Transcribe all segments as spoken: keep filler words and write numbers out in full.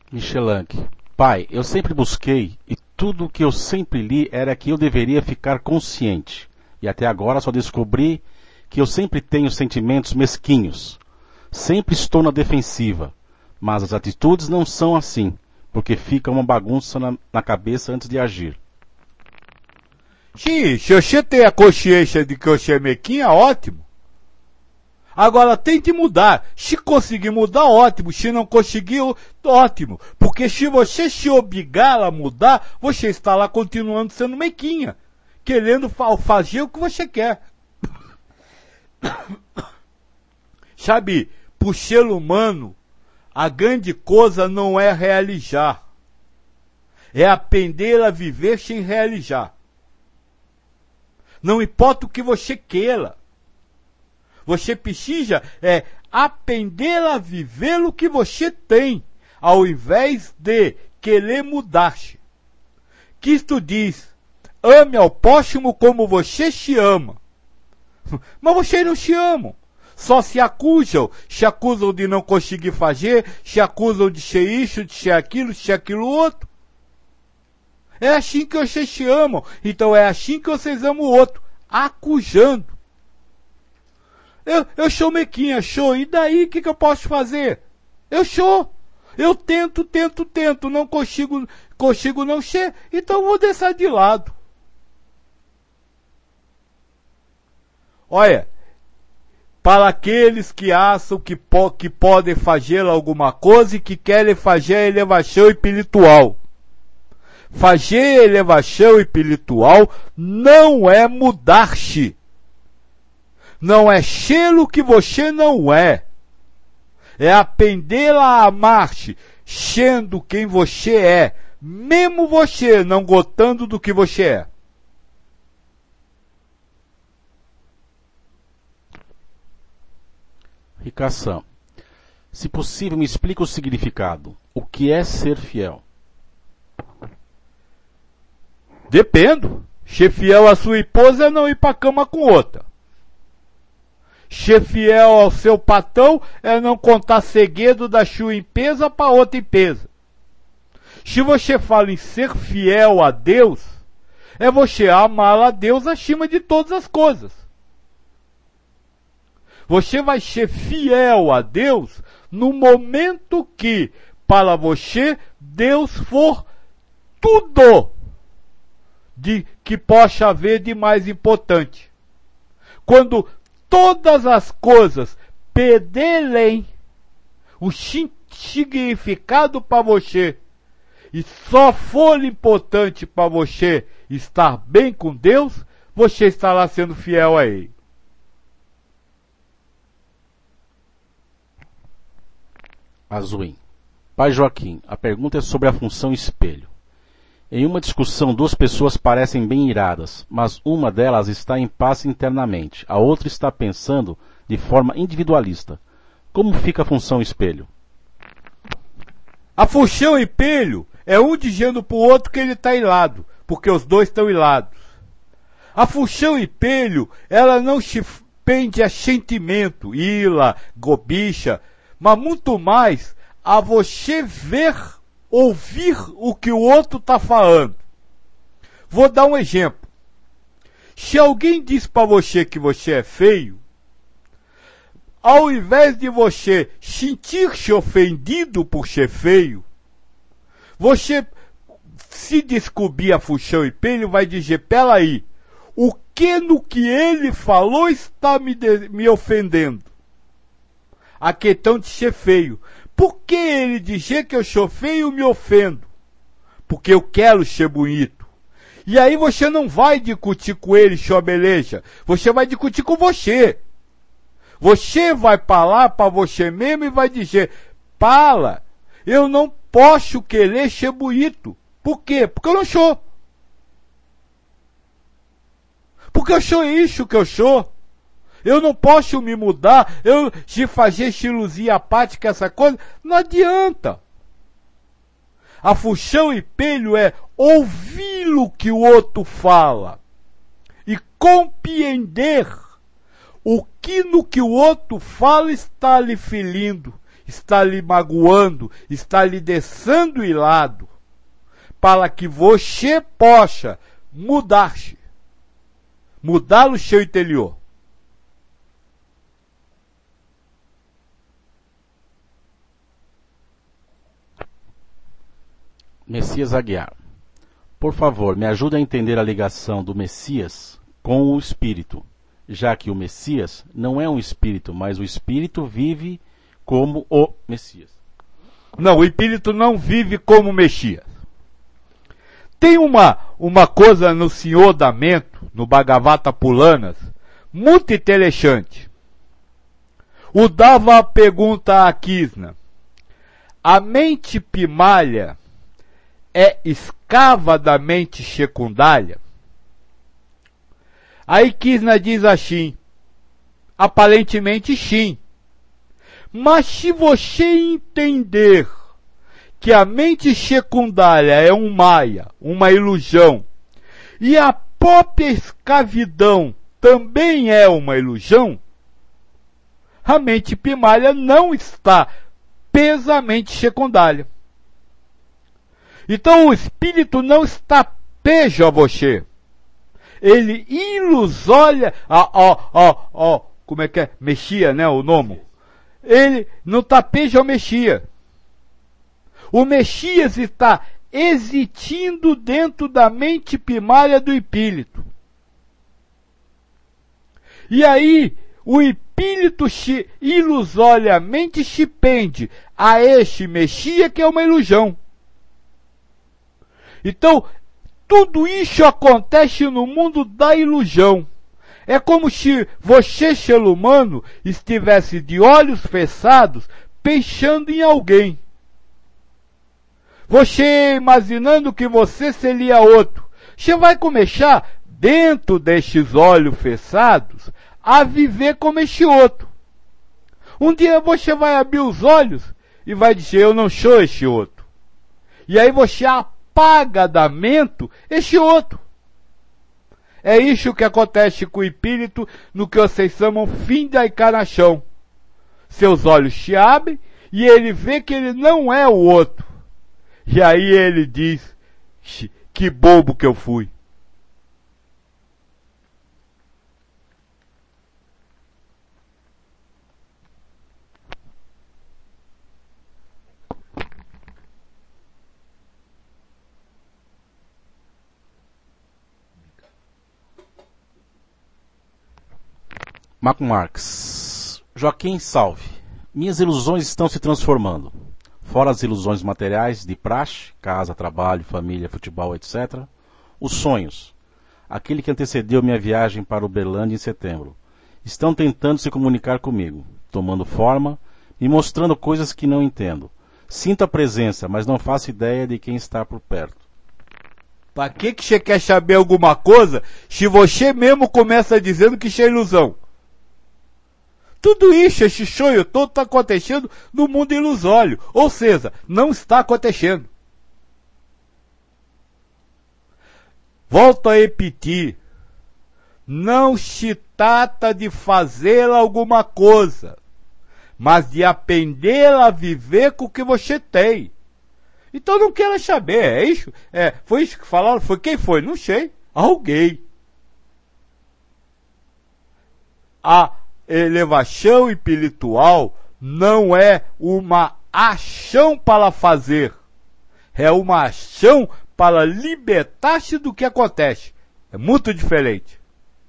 Michelanque. Pai, eu sempre busquei e tudo o que eu sempre li era que eu deveria ficar consciente. E até agora só descobri que eu sempre tenho sentimentos mesquinhos. Sempre estou na defensiva. Mas as atitudes não são assim, porque fica uma bagunça na, na cabeça antes de agir. Sim, se você tem a consciência de que você é mequinha, ótimo. Agora tente mudar. Se conseguir mudar, ótimo. Se não conseguir, ótimo. Porque se você se obrigar a mudar, você está lá continuando sendo mequinha. Querendo fa- fazer o que você quer. Sabe, para o ser humano, a grande coisa não é realizar. É aprender a viver sem realizar. Não importa o que você queira. Você precisa é, aprender a viver o que você tem, ao invés de querer mudar-se. Cristo diz, ame ao próximo como você se ama. Mas vocês não se amam. Só se acusam. Se acusam de não conseguir fazer, se acusam de ser isso, de ser aquilo, de ser aquilo outro. É assim que vocês se amam. Então é assim que vocês amam o outro. Acusando. Eu, eu sou mequinha, sou. E daí, o que, que eu posso fazer? Eu sou. Eu tento, tento, tento. Não consigo, consigo não ser. Então vou deixar de lado. Olha, para aqueles que acham que, po, que podem fazer alguma coisa e que querem fazer a elevação espiritual. Fazer a elevação espiritual não é mudar-se. Não é ser o que você não é. É aprender a amar-se, sendo quem você é, mesmo você não gostando do que você é. Ricação. Se possível, me explica o significado. O que é ser fiel? Depende. Ser fiel à sua esposa é não ir para a cama com outra. Ser fiel ao seu patrão é não contar segredo da sua empresa para outra empresa. Se você fala em ser fiel a Deus, é você amar a Deus acima de todas as coisas. Você vai ser fiel a Deus no momento que, para você, Deus for tudo de que possa haver de mais importante. Quando todas as coisas perderem o significado para você e só for importante para você estar bem com Deus, você estará sendo fiel a Ele. Azuim. Pai Joaquim, a pergunta é sobre a função espelho. Em uma discussão, duas pessoas parecem bem iradas, mas uma delas está em paz internamente, a outra está pensando de forma individualista. Como fica a função espelho? A função espelho é um dizendo para o outro que ele está irado, porque os dois estão irados. A função espelho, ela não se pende a sentimento, ira, gobicha, mas muito mais a você ver, ouvir o que o outro está falando. Vou dar um exemplo. Se alguém diz para você que você é feio, ao invés de você sentir-se ofendido por ser feio, você, se descobrir a função espelho, vai dizer, peraí, o que no que ele falou está me, de, me ofendendo? A questão de ser feio. Por que ele dizer que eu sou feio me ofendo? Porque eu quero ser bonito. E aí você não vai discutir com ele sua beleza. Você vai discutir com você. Você vai falar para você mesmo e vai dizer, para, eu não posso querer ser bonito. Por quê? Porque eu não sou. Porque eu sou isso que eu sou. Eu não posso me mudar, eu se fazer cirurgia apática, essa coisa, não adianta. A função espelho é ouvir o que o outro fala e compreender o que no que o outro fala está lhe ferindo, está lhe magoando, está lhe deixando ilado, para que você possa mudar-se, mudar o seu interior. Messias Aguiar. Por favor, me ajude a entender a ligação do Messias com o Espírito, já que o Messias não é um Espírito, mas o Espírito vive como o Messias. Não, o Espírito não vive como Messias. Tem uma, uma coisa no Senhor da Mento, no Bhagavata Puranas, muito interessante. O Dava pergunta a Krishna: a mente primária é escrava da mente secundária? Aí Krishna diz assim: aparentemente sim. Mas se você entender que a mente secundária é um maia, uma ilusão, e a própria escravidão também é uma ilusão, a mente primária não está pesamente secundária. Então o espírito não está pejo a você. Ele ilusória, ó, ó, ó, ó, como é que é? Mexia, né, o nome? Ele não está pejo ao Messias. O Messias está existindo dentro da mente primária do espírito. E aí, o espírito se, ilusoriamente se pende a este Messias que é uma ilusão. Então, tudo isso acontece no mundo da ilusão. É como se você, ser humano, estivesse de olhos fechados pensando em alguém. Você imaginando que você seria outro. Você vai começar, dentro destes olhos fechados, a viver como este outro. Um dia você vai abrir os olhos e vai dizer: eu não sou este outro. E aí você apaga da mente este outro. É isso que acontece com o espírito no que vocês chamam fim da encarnação. Seus olhos se abrem e ele vê que ele não é o outro. E aí ele diz: que bobo que eu fui. Marco Marx. Joaquim, salve. Minhas ilusões estão se transformando. Fora as ilusões materiais de praxe, casa, trabalho, família, futebol, etcétera. Os sonhos. Aquele que antecedeu minha viagem para Uberlândia em setembro. Estão tentando se comunicar comigo, tomando forma, me mostrando coisas que não entendo. Sinto a presença, mas não faço ideia de quem está por perto. Para que que você quer saber alguma coisa se você mesmo começa dizendo que isso é ilusão? Tudo isso, esse sonho todo está acontecendo no mundo ilusório. Ou seja, não está acontecendo. Volto a repetir. Não se trata de fazer alguma coisa, mas de aprender a viver com o que você tem. Então não quero saber, é isso? É, foi isso que falaram? Foi quem foi? Não sei. Alguém. A elevação espiritual não é uma ação para fazer. É uma ação para libertar-se do que acontece. É muito diferente.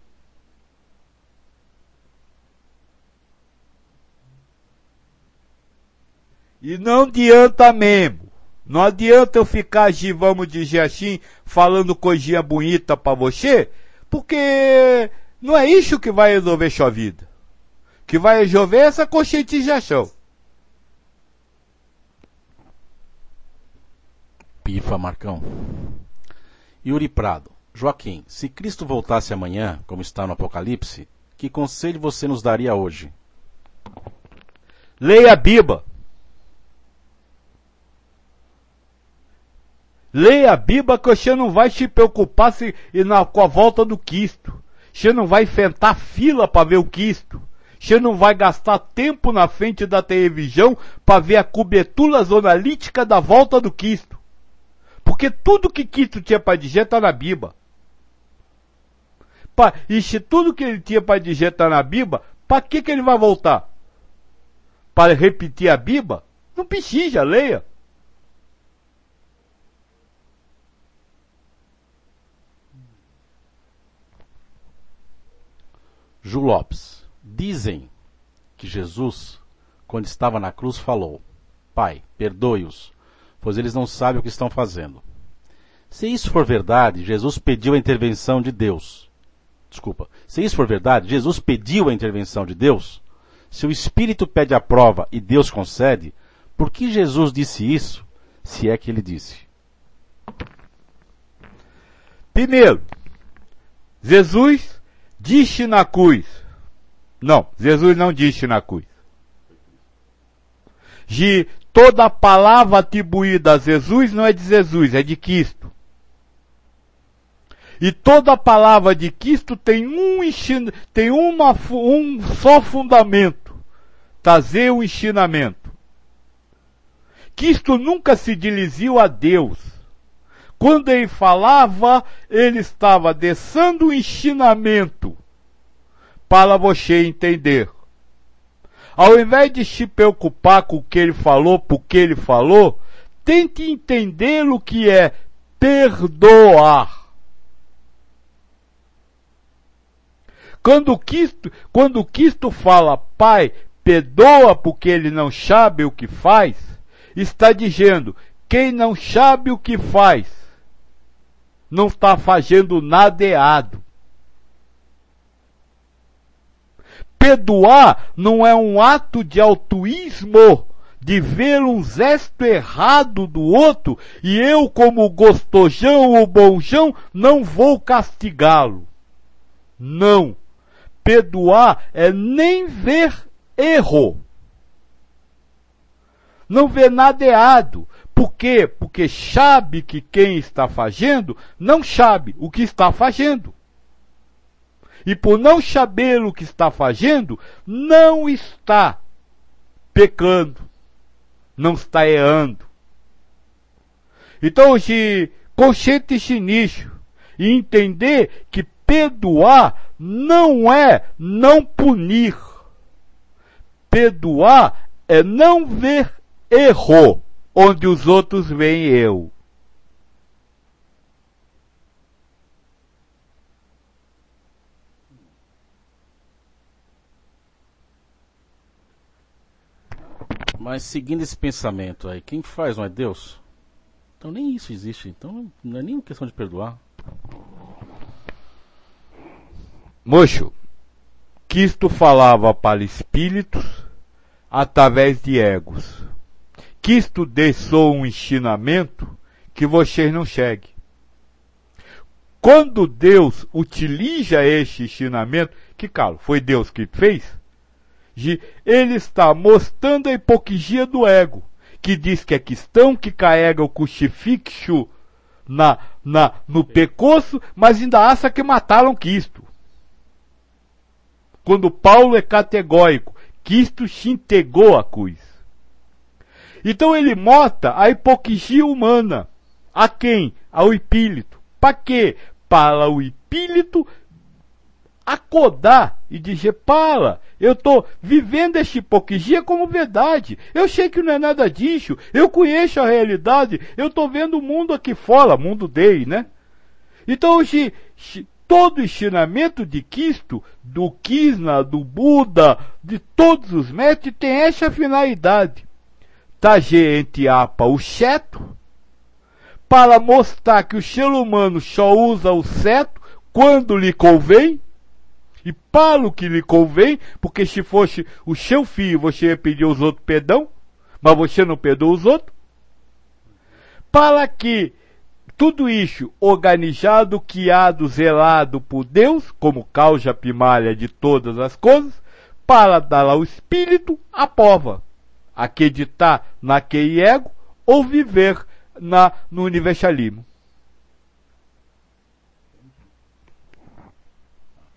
E não adianta mesmo. Não adianta eu ficar, vamos dizer assim, falando coisinha bonita para você, porque não é isso que vai resolver sua vida. O que vai resolver é essa conscientização. Pifa, Marcão. Yuri Prado. Joaquim, se Cristo voltasse amanhã, como está no Apocalipse, que conselho você nos daria hoje? Leia a Bíblia. Leia a Bíblia que você não vai se preocupar se, na, com a volta do Cristo. Você não vai enfrentar fila para ver o Cristo. Você não vai gastar tempo na frente da televisão para ver a cobertura jornalística da volta do Cristo. Porque tudo que Cristo tinha para dizer está na Bíblia. Pa, e se tudo que ele tinha para dizer está na Bíblia, para que, que ele vai voltar? Para repetir a Bíblia? Não precisa, leia. Ju Lopes. Dizem que Jesus, quando estava na cruz, falou: Pai, perdoe-os, pois eles não sabem o que estão fazendo. Se isso for verdade, Jesus pediu a intervenção de Deus. Desculpa. Se isso for verdade, Jesus pediu a intervenção de Deus. Se o Espírito pede a prova e Deus concede, por que Jesus disse isso, se é que ele disse? Primeiro, Jesus disse na cruz. Não, Jesus não disse na cruz. De toda a palavra atribuída a Jesus não é de Jesus, é de Cristo. E toda a palavra de Cristo tem um, tem uma, um só fundamento: trazer o ensinamento. Cristo nunca se dirigiu a Deus. Quando ele falava, ele estava deixando o ensinamento para você entender. Ao invés de se preocupar com o que ele falou, por que ele falou, tente entender o que é perdoar. Quando Cristo, quando Cristo fala, Pai, perdoa porque ele não sabe o que faz, está dizendo, quem não sabe o que faz, não está fazendo nada errado. Perdoar não é um ato de altruísmo, de ver um gesto errado do outro, e eu, como gostojão ou bonjão, não vou castigá-lo. Não. Perdoar é nem ver erro. Não ver nada errado. Por quê? Porque sabe que quem está fazendo não sabe o que está fazendo. E por não saber o que está fazendo, não está pecando. Não está errando. Então, se consciente-se nisso e entender que perdoar não é não punir. Perdoar é não ver erro onde os outros veem eu. Mas seguindo esse pensamento aí, quem faz não é Deus? Então nem isso existe. Então não é nem questão de perdoar. Mocho, Cristo falava para espíritos através de egos. Cristo deixou um ensinamento que vocês não seguem. Quando Deus utiliza este ensinamento, que claro, foi Deus que fez, ele está mostrando a hipocrisia do ego, que diz que é cristão, que carrega o crucifixo na, na, no pescoço, mas ainda acha que mataram Cristo. Quando Paulo é categórico, Cristo se entregou à cruz. Então ele mostra a hipocrisia humana. A quem? Ao espírito. Para quê? Para o espírito acordar e dizer, para, eu estou vivendo esta hipocrisia como verdade. Eu sei que não é nada disso. Eu conheço a realidade. Eu estou vendo o mundo aqui fora, mundo dele, né? Então, se, se, todo o ensinamento de Cristo, do Krishna, do Buda, de todos os mestres, tem essa finalidade. Trazer entre apa o certo, para mostrar que o ser humano só usa o certo quando lhe convém, e para o que lhe convém, porque se fosse o seu filho, você ia pedir aos outros perdão, mas você não perdoa os outros. Para que tudo isso organizado, criado, zelado por Deus, como causa primária de todas as coisas, para dar ao espírito a prova, acreditar naquele ego ou viver na, no universalismo.